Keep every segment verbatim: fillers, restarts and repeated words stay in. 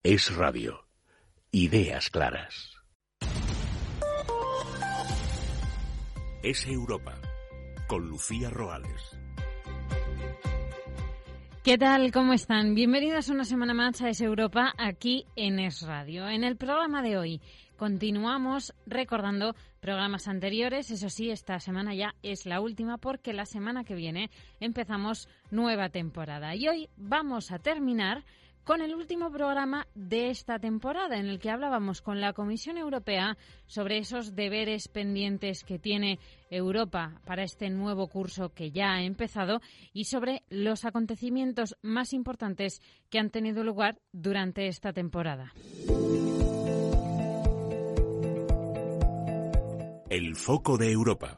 Es Radio. Ideas claras. Es Europa. Con Lucía Roales. ¿Qué tal? ¿Cómo están? Bienvenidos una semana más a Es Europa, aquí en Es Radio. En el programa de hoy continuamos recordando programas anteriores. Eso sí, esta semana ya es la última porque la semana que viene empezamos nueva temporada. Y hoy vamos a terminar con el último programa de esta temporada, en el que hablábamos con la Comisión Europea sobre esos deberes pendientes que tiene Europa para este nuevo curso que ya ha empezado y sobre los acontecimientos más importantes que han tenido lugar durante esta temporada. El foco de Europa.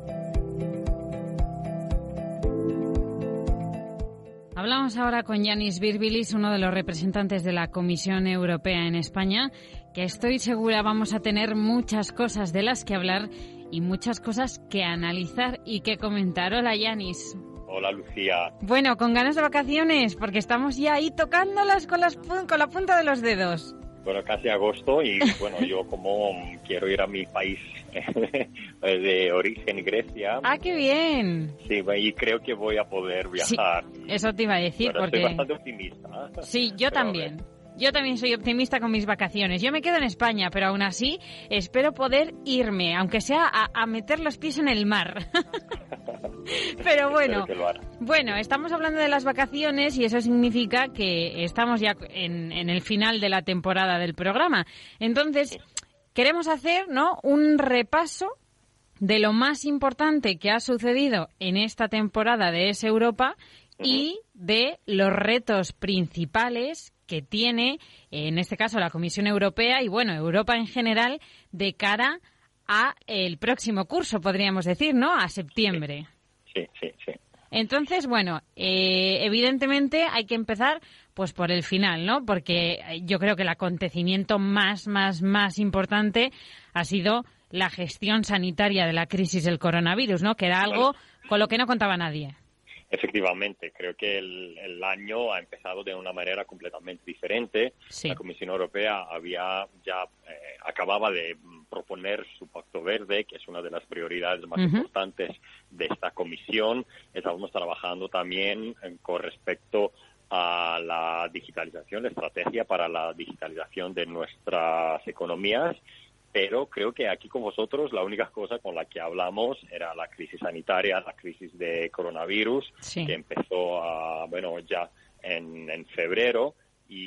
Hablamos ahora con Yanis Virbilis, uno de los representantes de la Comisión Europea en España, que estoy segura vamos a tener muchas cosas de las que hablar y muchas cosas que analizar y que comentar. Hola, Yanis. Hola, Lucía. Bueno, con ganas de vacaciones, porque estamos ya ahí tocándolas con, las, con la punta de los dedos. Bueno, casi agosto y bueno, yo como quiero ir a mi país de origen, Grecia. ¡Ah, qué bien! Sí, y creo que voy a poder viajar. Sí, eso te iba a decir, bueno, porque... Estoy bastante optimista. Sí, yo pero también. Yo también soy optimista con mis vacaciones. Yo me quedo en España, pero aún así espero poder irme, aunque sea a, a meter los pies en el mar. Pero bueno, bueno, estamos hablando de las vacaciones y eso significa que estamos ya en, en el final de la temporada del programa. Entonces, queremos hacer, ¿no?, un repaso de lo más importante que ha sucedido en esta temporada de Es Europa y de los retos principales que tiene, en este caso, la Comisión Europea y, bueno, Europa en general, de cara a el próximo curso, podríamos decir, ¿no?, a septiembre. Sí, sí, sí. Entonces, bueno, eh, evidentemente hay que empezar pues por el final, ¿no? Porque yo creo que el acontecimiento más, más, más importante ha sido la gestión sanitaria de la crisis del coronavirus, ¿no? Que era algo con lo que no contaba nadie. Efectivamente, creo que el, el año ha empezado de una manera completamente diferente. Sí. La Comisión Europea había ya eh, acababa de proponer su Pacto Verde, que es una de las prioridades más uh-huh. importantes de esta comisión. Estábamos trabajando también eh, con respecto a la digitalización, la estrategia para la digitalización de nuestras economías. Pero creo que aquí con vosotros la única cosa con la que hablamos era la crisis sanitaria, la crisis de coronavirus, sí. que empezó a, bueno, ya en, en febrero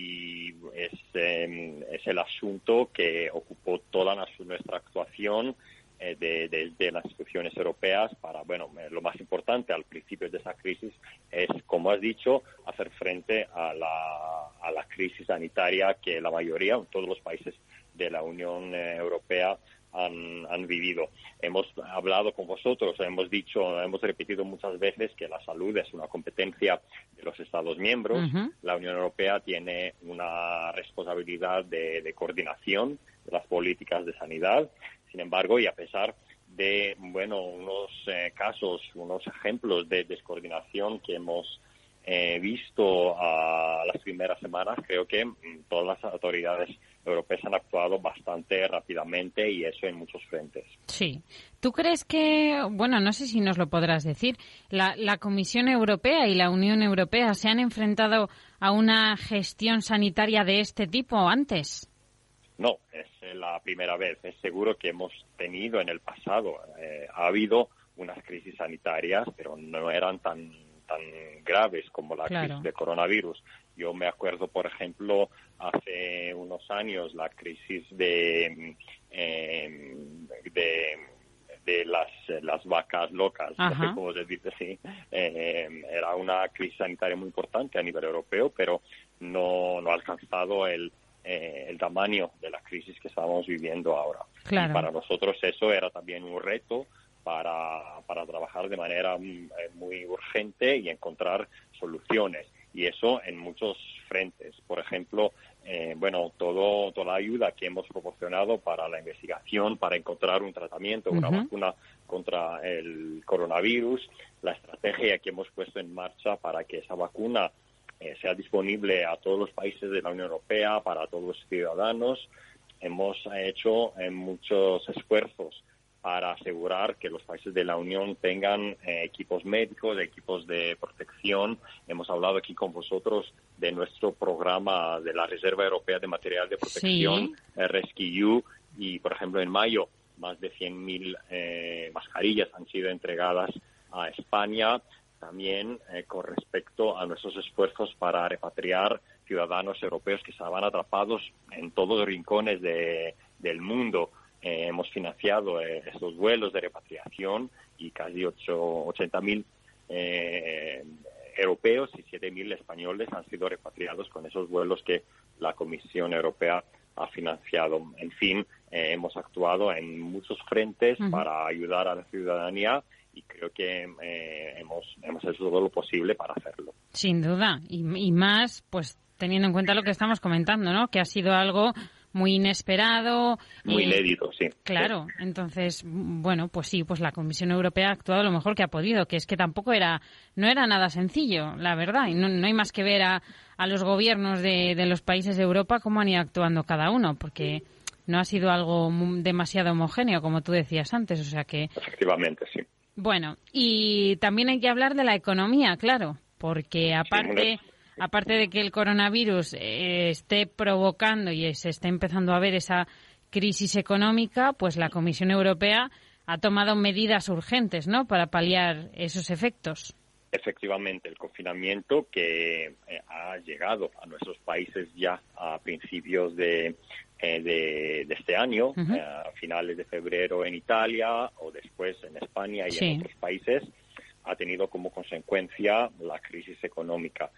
y es, eh, es el asunto que ocupó toda nuestra actuación eh, de, de, de las instituciones europeas para, bueno, lo más importante al principio de esa crisis es, como has dicho, hacer frente a la, a la crisis sanitaria que la mayoría, todos los países de la Unión Europea han, han vivido. Hemos hablado con vosotros, hemos dicho, hemos repetido muchas veces que la salud es una competencia de los Estados miembros. Uh-huh. La Unión Europea tiene una responsabilidad de, de coordinación de las políticas de sanidad. Sin embargo, y a pesar de, bueno, unos eh, casos, unos ejemplos de descoordinación que hemos eh, visto a las primeras semanas, creo que mm, todas las autoridades europeas han actuado bastante rápidamente y eso en muchos frentes. Sí. ¿Tú crees que, bueno, no sé si nos lo podrás decir, la, la Comisión Europea y la Unión Europea se han enfrentado a una gestión sanitaria de este tipo antes? No, es la primera vez. Es seguro que hemos tenido en el pasado, eh, ha habido unas crisis sanitarias, pero no eran tan, tan graves como la claro. crisis de coronavirus. Yo me acuerdo, por ejemplo, hace unos años la crisis de eh, de, de las, las vacas locas, no sé cómo se dice así. Eh, era una crisis sanitaria muy importante a nivel europeo, pero no, no ha alcanzado el, eh, el tamaño de la crisis que estamos viviendo ahora. Claro. Y para nosotros eso era también un reto para, para trabajar de manera muy urgente y encontrar soluciones. Y eso en muchos frentes. Por ejemplo, eh, bueno, todo, toda la ayuda que hemos proporcionado para la investigación, para encontrar un tratamiento, uh-huh. una vacuna contra el coronavirus, la estrategia que hemos puesto en marcha para que esa vacuna eh, sea disponible a todos los países de la Unión Europea, para todos los ciudadanos. Hemos hecho eh, muchos esfuerzos para asegurar que los países de la Unión tengan eh, equipos médicos, equipos de protección. Hemos hablado aquí con vosotros de nuestro programa de la Reserva Europea de Material de Protección, sí. eh, RescEU, y por ejemplo en mayo más de cien mil eh, mascarillas han sido entregadas a España. También eh, con respecto a nuestros esfuerzos para repatriar ciudadanos europeos que estaban atrapados en todos los rincones de, del mundo. Eh, hemos financiado eh, estos vuelos de repatriación y casi ochenta mil eh, europeos y siete mil españoles han sido repatriados con esos vuelos que la Comisión Europea ha financiado. En fin, eh, hemos actuado en muchos frentes uh-huh. para ayudar a la ciudadanía y creo que eh, hemos, hemos hecho todo lo posible para hacerlo. Sin duda, y, y más pues teniendo en cuenta lo que estamos comentando, ¿no? Que ha sido algo muy inesperado. Muy eh, inédito, sí. Claro, entonces, bueno, pues sí, pues la Comisión Europea ha actuado lo mejor que ha podido, que es que tampoco era, no era nada sencillo, la verdad, y no, no hay más que ver a, a los gobiernos de, de los países de Europa cómo han ido actuando cada uno, porque no ha sido algo demasiado homogéneo, como tú decías antes, o sea que... Efectivamente, sí. Bueno, y también hay que hablar de la economía, claro, porque aparte... Sí, Aparte de que el coronavirus eh, esté provocando y se esté empezando a ver esa crisis económica, pues la Comisión Europea ha tomado medidas urgentes, ¿no?, para paliar esos efectos. Efectivamente, el confinamiento que eh, ha llegado a nuestros países ya a principios de, eh, de, de este año, uh-huh. eh, a finales de febrero en Italia o después en España y sí. en otros países, ha tenido como consecuencia la crisis económica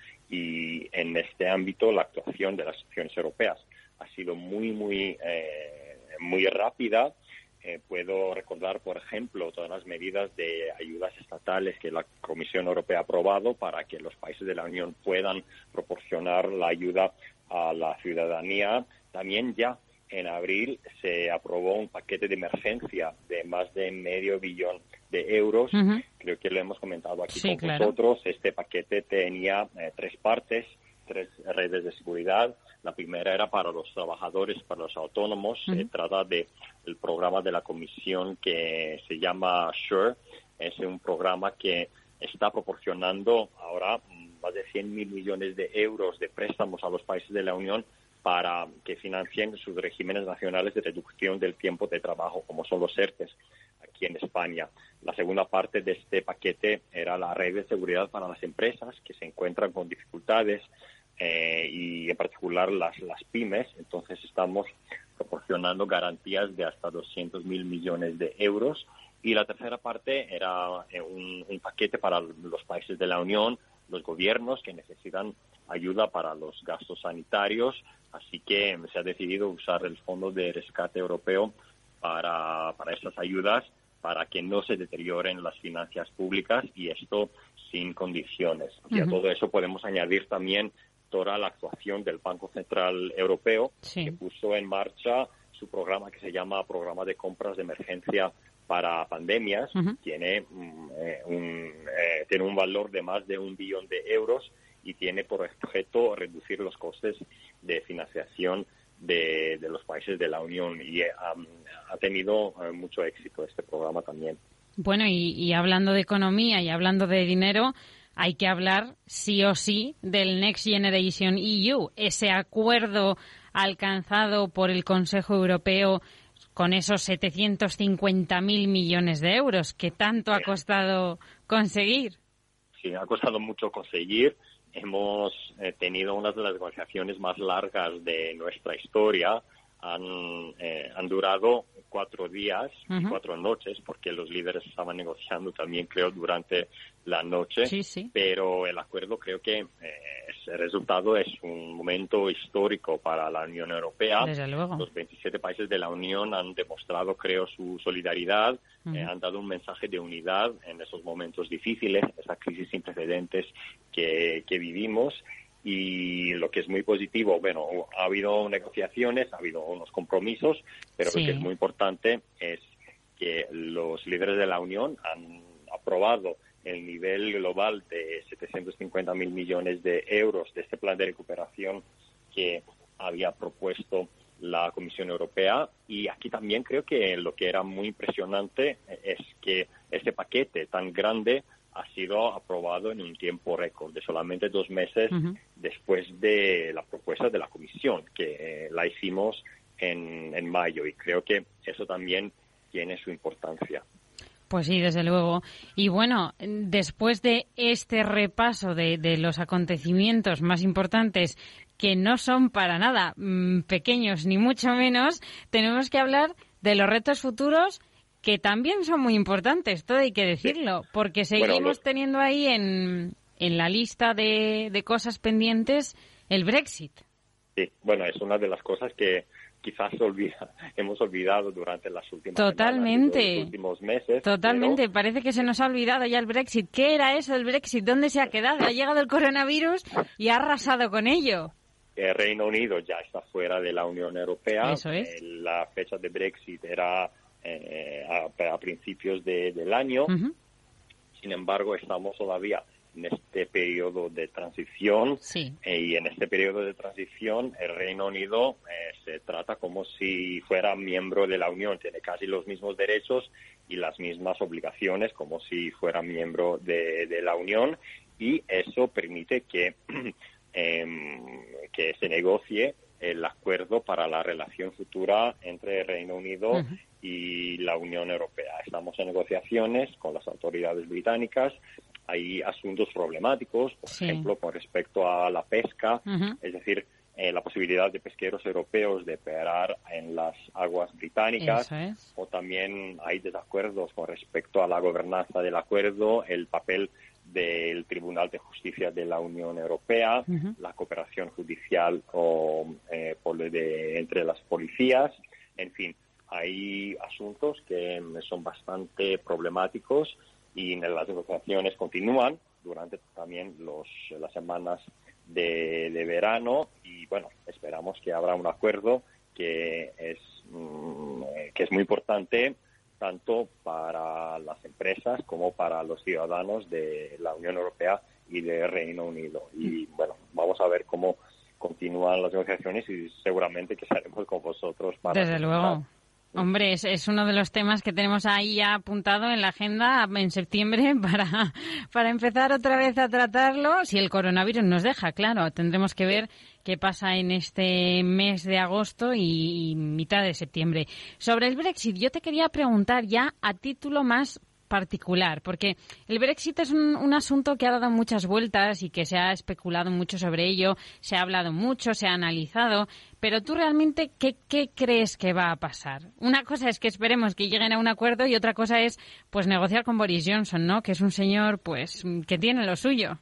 y en este ámbito la actuación de las instituciones europeas ha sido muy, muy, eh, muy rápida. Eh, puedo recordar, por ejemplo, todas las medidas de ayudas estatales que la Comisión Europea ha aprobado para que los países de la Unión puedan proporcionar la ayuda a la ciudadanía. También ya en abril se aprobó un paquete de emergencia de más de medio billón de euros. Uh-huh. Creo que lo hemos comentado aquí sí, con claro. vosotros. Este paquete tenía eh, tres partes, tres redes de seguridad. La primera era para los trabajadores, para los autónomos. Uh-huh. Se trata de el programa de la Comisión que se llama SURE. Es un programa que está proporcionando ahora más de cien mil millones de euros de préstamos a los países de la Unión para que financien sus regímenes nacionales de reducción del tiempo de trabajo, como son los ERTES aquí en España. La segunda parte de este paquete era la red de seguridad para las empresas que se encuentran con dificultades eh, y en particular las, las pymes. Entonces estamos proporcionando garantías de hasta doscientos mil millones de euros. Y la tercera parte era eh, un, un paquete para los países de la Unión, los gobiernos que necesitan ayuda para los gastos sanitarios. Así que se ha decidido usar el Fondo de Rescate Europeo para, para estas ayudas, para que no se deterioren las finanzas públicas y esto sin condiciones. Y uh-huh. a todo eso podemos añadir también toda la actuación del Banco Central Europeo, sí. que puso en marcha su programa que se llama Programa de Compras de Emergencia para Pandemias. Uh-huh. Tiene, eh, un, eh, tiene un valor de más de un billón de euros y tiene por objeto reducir los costes de financiación de, de los países de la Unión y um, ha tenido uh, mucho éxito este programa también. Bueno, y, y hablando de economía y hablando de dinero, hay que hablar sí o sí del Next Generation E U, ese acuerdo alcanzado por el Consejo Europeo con esos setecientos cincuenta mil millones de euros que tanto ha costado conseguir. Sí, ha costado mucho conseguir. Hemos eh, tenido una de las negociaciones más largas de nuestra historia. Han, eh, han durado cuatro días y uh-huh. cuatro noches, porque los líderes estaban negociando también, creo, durante la noche. Sí, sí. Pero el acuerdo, creo que eh, el resultado es un momento histórico para la Unión Europea. Desde luego. Los veintisiete países de la Unión han demostrado, creo, su solidaridad, uh-huh. eh, han dado un mensaje de unidad en esos momentos difíciles, esa crisis sin precedentes que, que vivimos. Y lo que es muy positivo, bueno, ha habido negociaciones, ha habido unos compromisos, pero sí. lo que es muy importante es que los líderes de la Unión han aprobado el nivel global de setecientos cincuenta mil millones de euros de este plan de recuperación que había propuesto la Comisión Europea. Y aquí también creo que lo que era muy impresionante es que este paquete tan grande ha sido aprobado en un tiempo récord de solamente dos meses uh-huh. después de la propuesta de la Comisión, que eh, la hicimos en, en mayo, y creo que eso también tiene su importancia. Pues sí, desde luego. Y bueno, después de este repaso de, de los acontecimientos más importantes, que no son para nada mmm, pequeños ni mucho menos, tenemos que hablar de los retos futuros, que también son muy importantes, todo hay que decirlo, porque seguimos bueno, los... teniendo ahí en, en la lista de, de cosas pendientes el Brexit. Sí, bueno, es una de las cosas que quizás olvida, hemos olvidado durante las últimas Totalmente. semanas, los últimos meses. Totalmente, pero... parece que se nos ha olvidado ya el Brexit. ¿Qué era eso del Brexit? ¿Dónde se ha quedado? Ha llegado el coronavirus y ha arrasado con ello. El Reino Unido ya está fuera de la Unión Europea. Eso es. La fecha de Brexit era eh, a, a principios de, del año. Uh-huh. Sin embargo, estamos todavía en este periodo de transición sí. eh, y en este periodo de transición el Reino Unido eh, se trata como si fuera miembro de la Unión, tiene casi los mismos derechos y las mismas obligaciones como si fuera miembro de, de la Unión, y eso permite que, eh, que se negocie el acuerdo para la relación futura entre el Reino Unido uh-huh. y la Unión Europea. Estamos en negociaciones con las autoridades británicas. Hay asuntos problemáticos, por sí. ejemplo, con respecto a la pesca, uh-huh. es decir, eh, la posibilidad de pesqueros europeos de operar en las aguas británicas, es. o también hay desacuerdos con respecto a la gobernanza del acuerdo, el papel del Tribunal de Justicia de la Unión Europea, uh-huh. la cooperación judicial o, eh, por de, entre las policías, en fin, hay asuntos que son bastante problemáticos. Y las negociaciones continúan durante también los, las semanas de, de verano, y bueno, esperamos que habrá un acuerdo que es, mm, que es muy importante tanto para las empresas como para los ciudadanos de la Unión Europea y del Reino Unido. Y bueno, vamos a ver cómo continúan las negociaciones y seguramente que estaremos con vosotros para... Desde luego. Hombre, es, es uno de los temas que tenemos ahí ya apuntado en la agenda en septiembre para, para empezar otra vez a tratarlo. Si el coronavirus nos deja, claro, tendremos que ver qué pasa en este mes de agosto y, y mitad de septiembre. Sobre el Brexit, yo te quería preguntar ya a título más particular, porque el Brexit es un, un asunto que ha dado muchas vueltas y que se ha especulado mucho sobre ello, se ha hablado mucho, se ha analizado, pero tú realmente, ¿qué, qué crees que va a pasar? Una cosa es que esperemos que lleguen a un acuerdo y otra cosa es, pues, negociar con Boris Johnson, ¿no? Que es un señor, pues, que tiene lo suyo.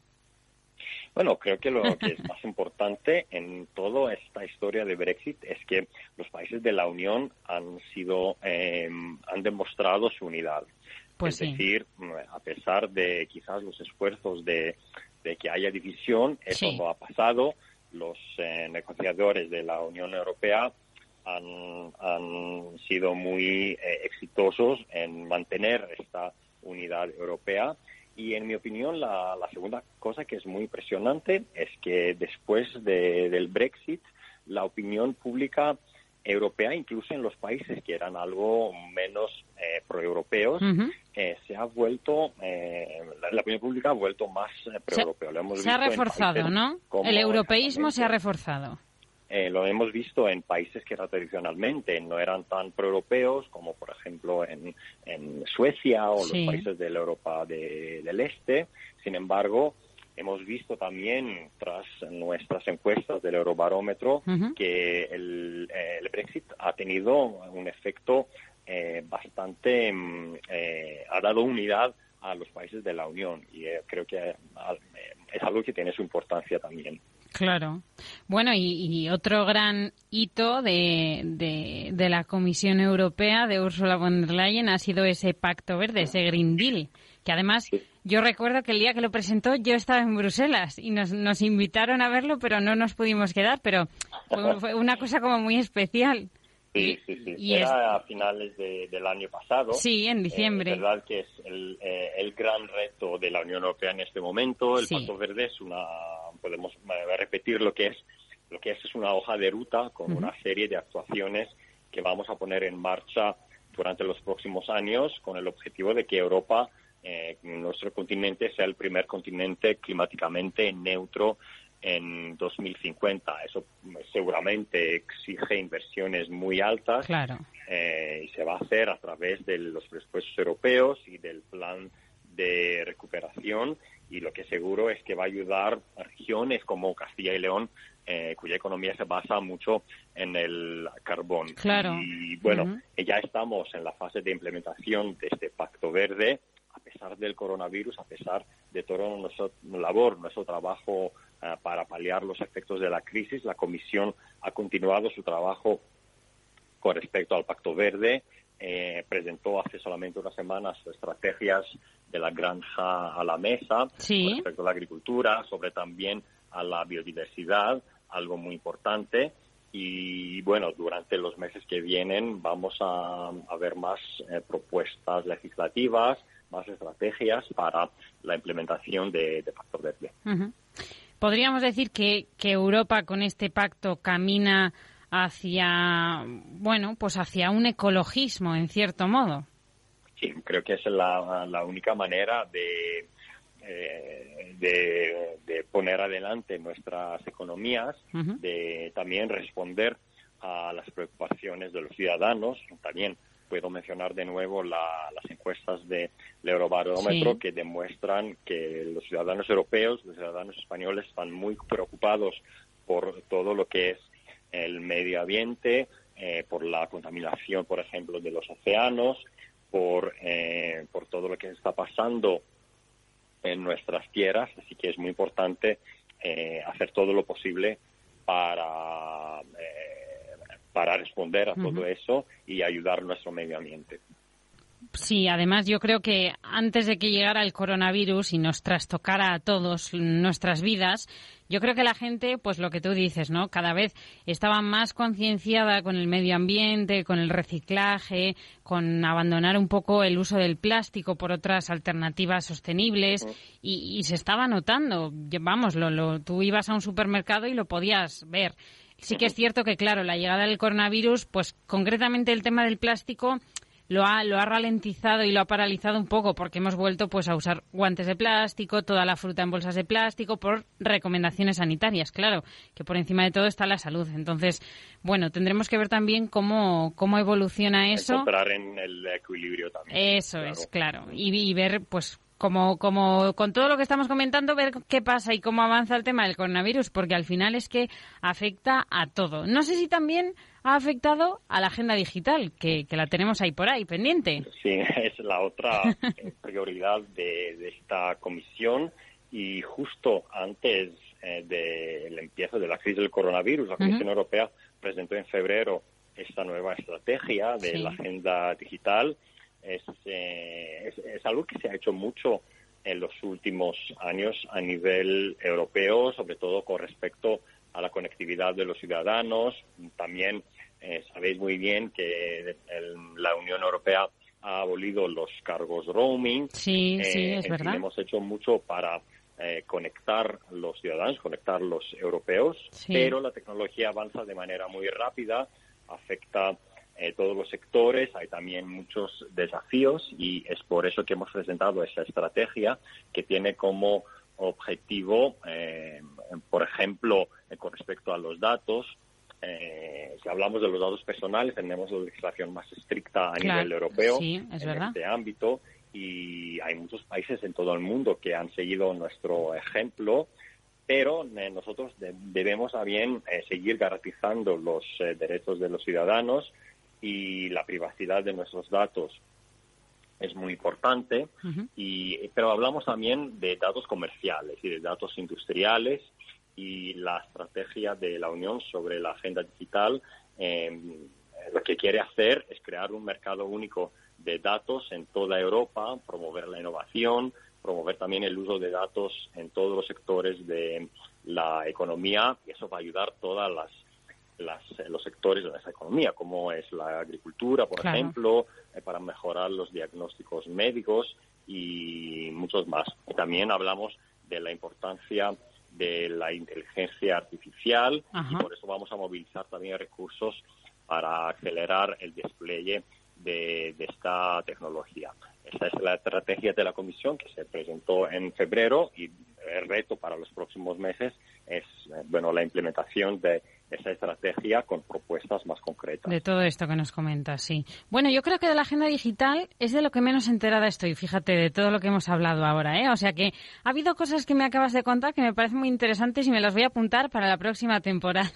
Bueno, creo que lo que es más importante en toda esta historia de Brexit es que los países de la Unión han sido, eh, han demostrado su unidad. Pues es sí. decir, a pesar de quizás los esfuerzos de, de que haya división, eso sí. no ha pasado. Los eh, negociadores de la Unión Europea han, han sido muy eh, exitosos en mantener esta unidad europea. Y en mi opinión, la, la segunda cosa que es muy impresionante es que después de, del Brexit, la opinión pública europea, incluso en los países que eran algo menos eh, proeuropeos, uh-huh. eh, se ha vuelto, eh, la, la opinión pública ha vuelto más eh, proeuropeo. Lo hemos se ha reforzado, ¿no? El europeísmo se ha reforzado. Eh, lo hemos visto en países que tradicionalmente no eran tan proeuropeos, como por ejemplo en, en Suecia o sí. los países de la Europa de, del Este. Sin embargo, hemos visto también, tras nuestras encuestas del Eurobarómetro, uh-huh. que el, eh, el Brexit ha tenido un efecto eh, bastante... Eh, ha dado unidad a los países de la Unión, y eh, creo que eh, es algo que tiene su importancia también. Claro. Bueno, y, y otro gran hito de, de, de la Comisión Europea, de Ursula von der Leyen, ha sido ese Pacto Verde, ese Green Deal, que además yo recuerdo que el día que lo presentó yo estaba en Bruselas y nos, nos invitaron a verlo, pero no nos pudimos quedar, pero fue, fue una cosa como muy especial. Sí, sí, sí. Y Era es... a finales de, del año pasado. Sí, en diciembre. Eh, es verdad que es el, eh, el gran reto de la Unión Europea en este momento. El sí. Pacto Verde es una, podemos repetir lo que es, lo que es, es una hoja de ruta con uh-huh. una serie de actuaciones que vamos a poner en marcha durante los próximos años con el objetivo de que Europa, eh, nuestro continente, sea el primer continente climáticamente neutro en dos mil cincuenta. Eso seguramente exige inversiones muy altas. Claro. Eh, y se va a hacer a través de los presupuestos europeos y del plan de recuperación, y lo que seguro es que va a ayudar a regiones como Castilla y León, eh, cuya economía se basa mucho en el carbón. Claro. Y bueno, uh-huh. ya estamos en la fase de implementación de este Pacto Verde, a pesar del coronavirus, a pesar de todo nuestro labor, nuestro trabajo uh, para paliar los efectos de la crisis. La Comisión ha continuado su trabajo con respecto al Pacto Verde. Eh, presentó hace solamente unas semanas estrategias de la granja a la mesa, sí. con respecto a la agricultura, sobre también a la biodiversidad, algo muy importante. Y bueno, durante los meses que vienen vamos a, a ver más eh, propuestas legislativas, más estrategias para la implementación de, de Pacto Verde. Uh-huh. Podríamos decir que, que Europa con este pacto camina hacia, bueno, pues hacia un ecologismo, en cierto modo. Sí, creo que es la, la única manera de, eh, de, de poner adelante nuestras economías, uh-huh. de también responder a las preocupaciones de los ciudadanos. También puedo mencionar de nuevo la, las encuestas del Eurobarómetro, sí. que demuestran que los ciudadanos europeos, los ciudadanos españoles están muy preocupados por todo lo que es el medio ambiente, eh, por la contaminación, por ejemplo, de los océanos, por, eh, por todo lo que está pasando en nuestras tierras. Así que es muy importante eh, hacer todo lo posible para, eh, para responder a uh-huh. todo eso y ayudar a nuestro medio ambiente. Sí, además yo creo que antes de que llegara el coronavirus y nos trastocara a todos nuestras vidas, yo creo que la gente, pues lo que tú dices, ¿no? Cada vez estaba más concienciada con el medio ambiente, con el reciclaje, con abandonar un poco el uso del plástico por otras alternativas sostenibles y, y se estaba notando. Vamos, lo, lo, tú ibas a un supermercado y lo podías ver. Sí que es cierto que, claro, la llegada del coronavirus, pues concretamente el tema del plástico lo ha lo ha ralentizado y lo ha paralizado un poco, porque hemos vuelto pues a usar guantes de plástico, toda la fruta en bolsas de plástico, por recomendaciones sanitarias, claro, que por encima de todo está la salud. Entonces, bueno, tendremos que ver también cómo cómo evoluciona eso. Encontrar en el equilibrio también. Eso claro. es, claro. Y, y ver, pues, como como con todo lo que estamos comentando, ver qué pasa y cómo avanza el tema del coronavirus, porque al final es que afecta a todo. No sé si también ha afectado a la agenda digital, que, que la tenemos ahí por ahí, pendiente. Sí, es la otra prioridad de, de esta comisión, y justo antes eh, del empiezo de la crisis del coronavirus, la Comisión uh-huh. Europea presentó en febrero esta nueva estrategia de sí. la agenda digital. Es, eh, es, es algo que se ha hecho mucho en los últimos años a nivel europeo, sobre todo con respecto a la conectividad de los ciudadanos. También eh, sabéis muy bien que el, la Unión Europea ha abolido los cargos roaming. Sí, eh, sí, es verdad. Hemos hecho mucho para eh, conectar los ciudadanos, conectar los europeos, sí. pero la tecnología avanza de manera muy rápida, afecta Eh, todos los sectores, hay también muchos desafíos, y es por eso que hemos presentado esa estrategia que tiene como objetivo, eh, por ejemplo, eh, con respecto a los datos, eh, si hablamos de los datos personales, tenemos la legislación más estricta a claro, nivel europeo sí, es en verdad. este ámbito, y hay muchos países en todo el mundo que han seguido nuestro ejemplo. Pero eh, nosotros de, debemos también eh, seguir garantizando los eh, derechos de los ciudadanos, y la privacidad de nuestros datos es muy importante. Uh-huh. y pero hablamos también de datos comerciales y de datos industriales, y la estrategia de la Unión sobre la agenda digital eh, lo que quiere hacer es crear un mercado único de datos en toda Europa, promover la innovación, promover también el uso de datos en todos los sectores de la economía, y eso va a ayudar a todas las las, los sectores de esa economía, como es la agricultura, por claro. ejemplo, eh, para mejorar los diagnósticos médicos y muchos más. Y también hablamos de la importancia de la inteligencia artificial Ajá. y por eso vamos a movilizar también recursos para acelerar el despliegue de, de esta tecnología. Esa es la estrategia de la Comisión que se presentó en febrero y el reto para los próximos meses es bueno la implementación de esa estrategia con propuestas más concretas. De todo esto que nos comentas, sí. Bueno, yo creo que de la agenda digital es de lo que menos enterada estoy, fíjate, de todo lo que hemos hablado ahora, ¿eh? O sea que ha habido cosas que me acabas de contar que me parecen muy interesantes y me las voy a apuntar para la próxima temporada.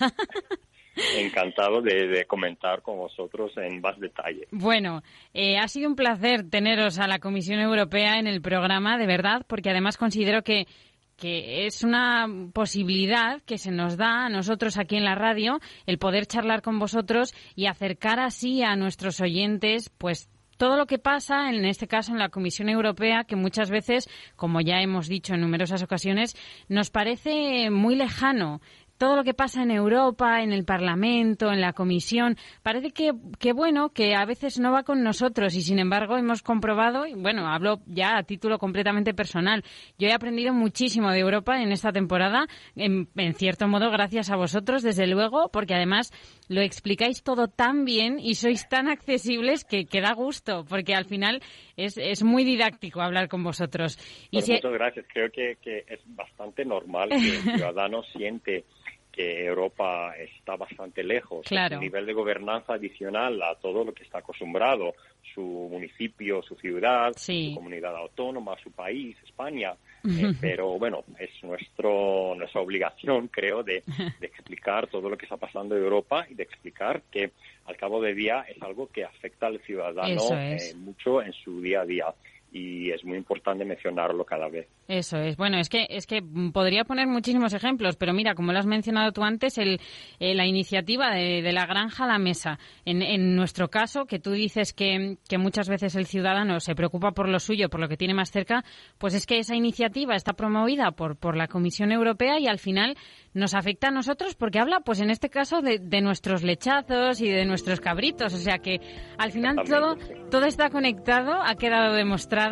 Encantado de, de comentar con vosotros en más detalle. Bueno, eh, ha sido un placer teneros a la Comisión Europea en el programa, de verdad, porque además considero que que es una posibilidad que se nos da a nosotros aquí en la radio el poder charlar con vosotros y acercar así a nuestros oyentes, pues, todo lo que pasa, en este caso en la Comisión Europea, que muchas veces, como ya hemos dicho en numerosas ocasiones, nos parece muy lejano. Todo lo que pasa en Europa, en el Parlamento, en la Comisión, parece que, que, bueno, que a veces no va con nosotros y, sin embargo, hemos comprobado, y bueno, hablo ya a título completamente personal, yo he aprendido muchísimo de Europa en esta temporada, en, en cierto modo gracias a vosotros, desde luego, porque además lo explicáis todo tan bien y sois tan accesibles que, que da gusto, porque al final es, es muy didáctico hablar con vosotros. Y pues si... Muchas gracias. Creo que, que es bastante normal que el ciudadano siente que Europa está bastante lejos. Claro. Es un nivel de gobernanza adicional a todo lo que está acostumbrado, su municipio, su ciudad, sí. su comunidad autónoma, su país, España. Eh, pero bueno, es nuestro nuestra obligación, creo, de, de explicar todo lo que está pasando en Europa y de explicar que al cabo del día es algo que afecta al ciudadano es. eh, mucho en su día a día. Y es muy importante mencionarlo cada vez. Eso es. Bueno, es que es que podría poner muchísimos ejemplos, pero mira, como lo has mencionado tú antes, el, eh, la iniciativa de, de la granja a la mesa. En, en nuestro caso, que tú dices que, que muchas veces el ciudadano se preocupa por lo suyo, por lo que tiene más cerca, pues es que esa iniciativa está promovida por, por la Comisión Europea y al final nos afecta a nosotros porque habla, pues en este caso, de, de nuestros lechazos y de nuestros cabritos. O sea que al final todo, todo está conectado, ha quedado demostrado.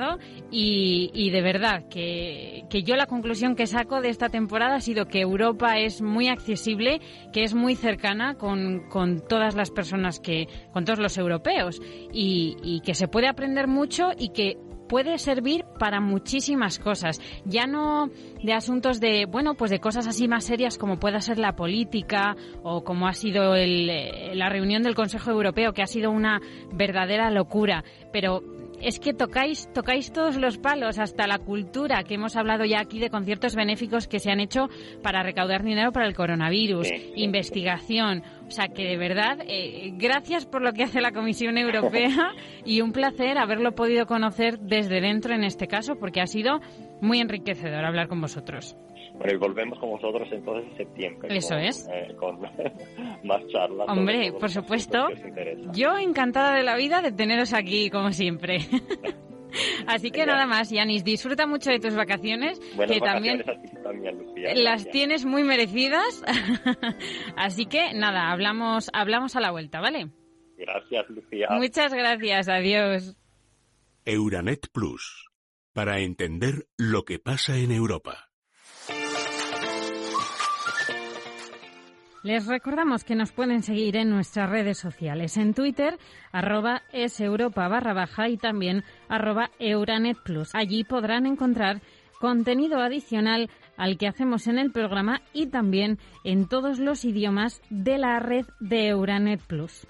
Y, y de verdad que, que yo la conclusión que saco de esta temporada ha sido que Europa es muy accesible, que es muy cercana con, con todas las personas, que con todos los europeos y, y que se puede aprender mucho y que puede servir para muchísimas cosas, ya no de asuntos de, bueno, pues de cosas así más serias como pueda ser la política o como ha sido el, la reunión del Consejo Europeo, que ha sido una verdadera locura, pero es que tocáis tocáis todos los palos, hasta la cultura, que hemos hablado ya aquí de conciertos benéficos que se han hecho para recaudar dinero para el coronavirus, sí, sí, investigación. O sea que de verdad, eh, gracias por lo que hace la Comisión Europea y un placer haberlo podido conocer desde dentro en este caso, porque ha sido muy enriquecedor hablar con vosotros. Bueno, y volvemos con vosotros entonces en septiembre. Eso con, es. Eh, con más charlas. Hombre, por supuesto. Yo encantada de la vida de teneros aquí, como siempre. Así que nada más, Yanis, disfruta mucho de tus vacaciones, Buenas que vacaciones también, también Lucía, las gracias. Tienes muy merecidas. Así que nada, hablamos, hablamos a la vuelta, ¿vale? Gracias, Lucía. Muchas gracias, adiós. Euranet Plus, para entender lo que pasa en Europa. Les recordamos que nos pueden seguir en nuestras redes sociales, en Twitter, arroba eseuropa barra baja y también arroba Euranet Plus. Allí podrán encontrar contenido adicional al que hacemos en el programa y también en todos los idiomas de la red de Euranet Plus.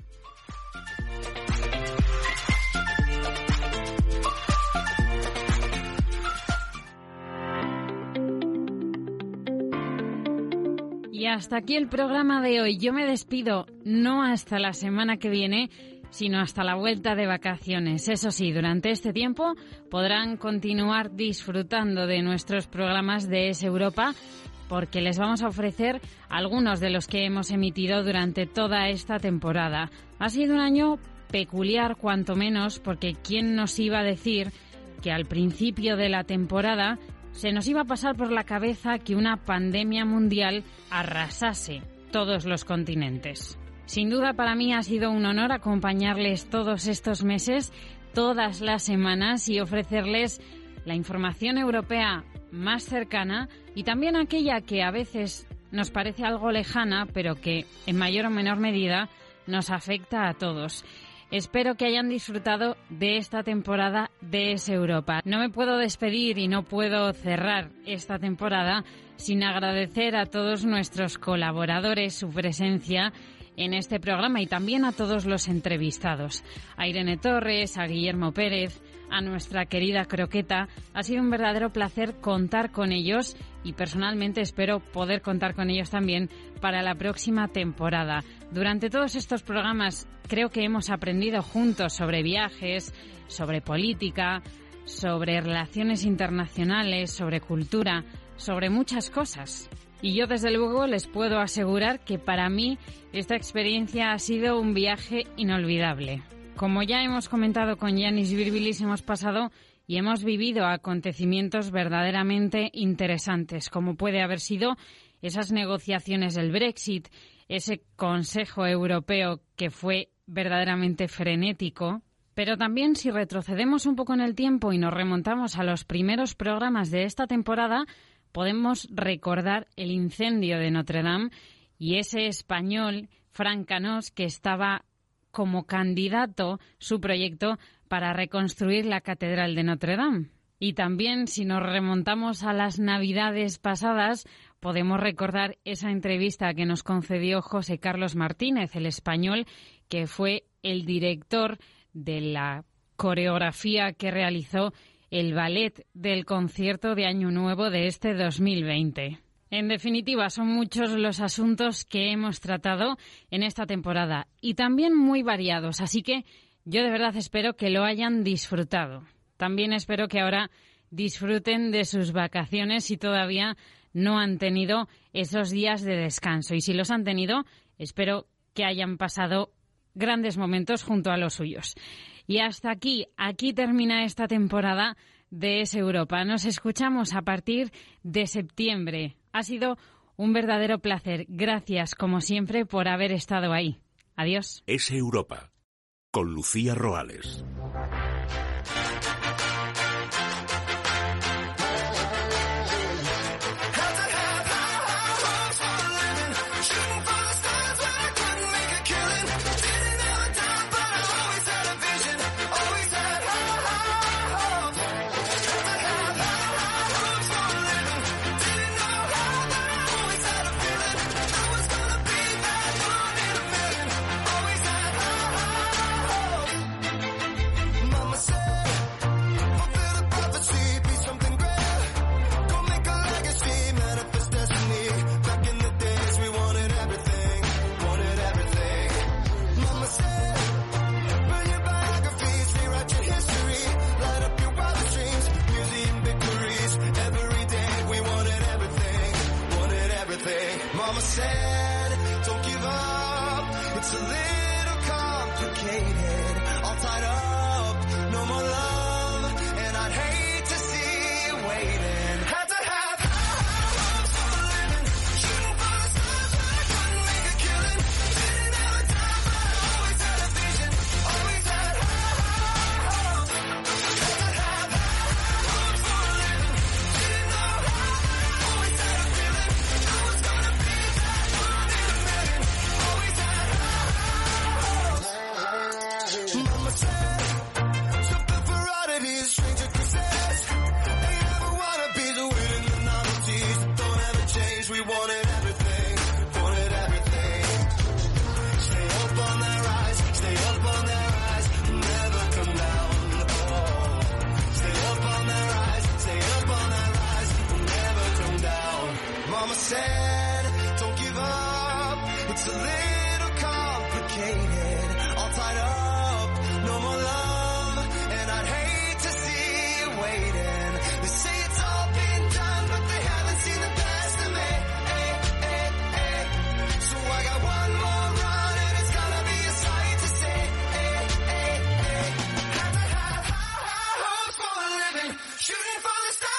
Y hasta aquí el programa de hoy. Yo me despido, no hasta la semana que viene, sino hasta la vuelta de vacaciones. Eso sí, durante este tiempo podrán continuar disfrutando de nuestros programas de Es Europa, porque les vamos a ofrecer algunos de los que hemos emitido durante toda esta temporada. Ha sido un año peculiar, cuanto menos, porque ¿quién nos iba a decir que al principio de la temporada se nos iba a pasar por la cabeza que una pandemia mundial arrasase todos los continentes. Sin duda para mí ha sido un honor acompañarles todos estos meses, todas las semanas y ofrecerles la información europea más cercana y también aquella que a veces nos parece algo lejana, pero que en mayor o menor medida nos afecta a todos. Espero que hayan disfrutado de esta temporada de Es Europa. No me puedo despedir y no puedo cerrar esta temporada sin agradecer a todos nuestros colaboradores su presencia en este programa y también a todos los entrevistados. A Irene Torres, a Guillermo Pérez, a nuestra querida Croqueta. Ha sido un verdadero placer contar con ellos y personalmente espero poder contar con ellos también para la próxima temporada. Durante todos estos programas creo que hemos aprendido juntos sobre viajes, sobre política, sobre relaciones internacionales, sobre cultura, sobre muchas cosas. Y yo desde luego les puedo asegurar que para mí esta experiencia ha sido un viaje inolvidable. Como ya hemos comentado con Yanis Virbilis, hemos pasado y hemos vivido acontecimientos verdaderamente interesantes, como puede haber sido esas negociaciones del Brexit, ese Consejo Europeo que fue verdaderamente frenético. Pero también si retrocedemos un poco en el tiempo y nos remontamos a los primeros programas de esta temporada, podemos recordar el incendio de Notre Dame y ese español, Frank Canós, que estaba como candidato su proyecto para reconstruir la Catedral de Notre Dame. Y también, si nos remontamos a las Navidades pasadas, podemos recordar esa entrevista que nos concedió José Carlos Martínez, el español, que fue el director de la coreografía que realizó el ballet del concierto de Año Nuevo de este dos mil veinte. En definitiva, son muchos los asuntos que hemos tratado en esta temporada y también muy variados, así que yo de verdad espero que lo hayan disfrutado. También espero que ahora disfruten de sus vacaciones si todavía no han tenido esos días de descanso. Y si los han tenido, espero que hayan pasado grandes momentos junto a los suyos. Y hasta aquí, aquí termina esta temporada de Es Europa. Nos escuchamos a partir de septiembre. Ha sido un verdadero placer. Gracias, como siempre, por haber estado ahí. Adiós. Es Europa, con Lucía Roales.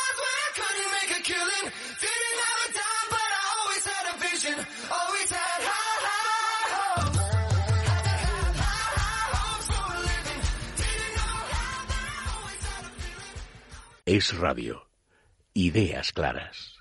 Always had Es Radio. Ideas claras.